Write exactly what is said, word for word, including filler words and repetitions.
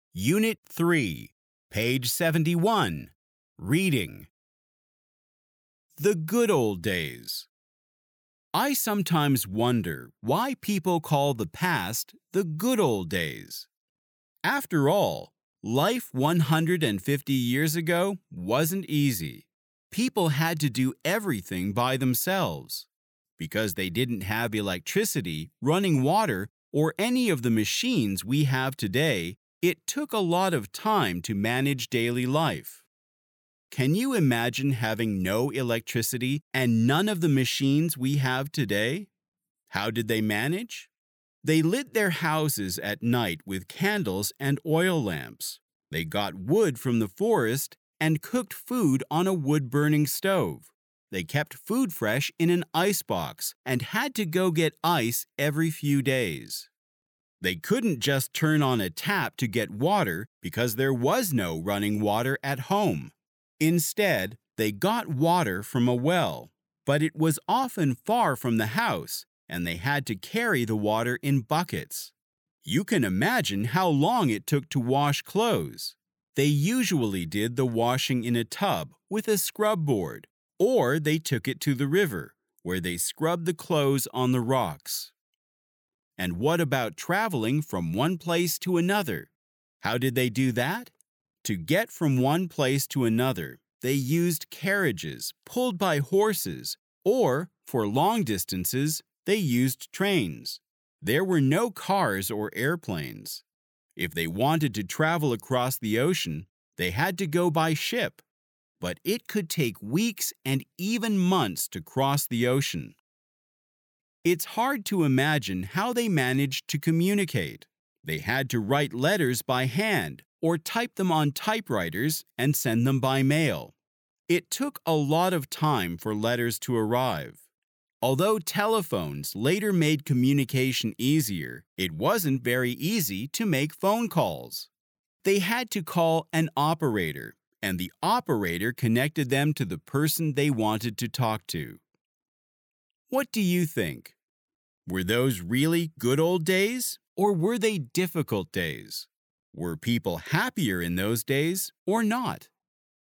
Unit three, page seventy-one. Reading. The good old days. I sometimes wonder why people call the past the good old days. After all, life one hundred fifty years ago wasn't easy. People had to do everything by themselves. Because they didn't have electricity, running water, or any of the machines we have today, it took a lot of time to manage daily life. Can you imagine having no electricity and none of the machines we have today? How did they manage? They lit their houses at night with candles and oil lamps. They got wood from the forest and cooked food on a wood-burning stove. They kept food fresh in an icebox and had to go get ice every few days. They couldn't just turn on a tap to get water because there was no running water at home. Instead, they got water from a well, but it was often far from the house, and they had to carry the water in buckets. You can imagine how long it took to wash clothes. They usually did the washing in a tub with a scrub board, or they took it to the river, where they scrubbed the clothes on the rocks. And what about traveling from one place to another? How did they do that? To get from one place to another, they used carriages pulled by horses, or, for long distances, they used trains. There were no cars or airplanes. If they wanted to travel across the ocean, they had to go by ship. But it could take weeks and even months to cross the ocean. It's hard to imagine how they managed to communicate. They had to write letters by hand or type them on typewriters and send them by mail. It took a lot of time for letters to arrive. Although telephones later made communication easier, it wasn't very easy to make phone calls. They had to call an operator, and the operator connected them to the person they wanted to talk to. What do you think? Were those really good old days, or were they difficult days? Were people happier in those days or not?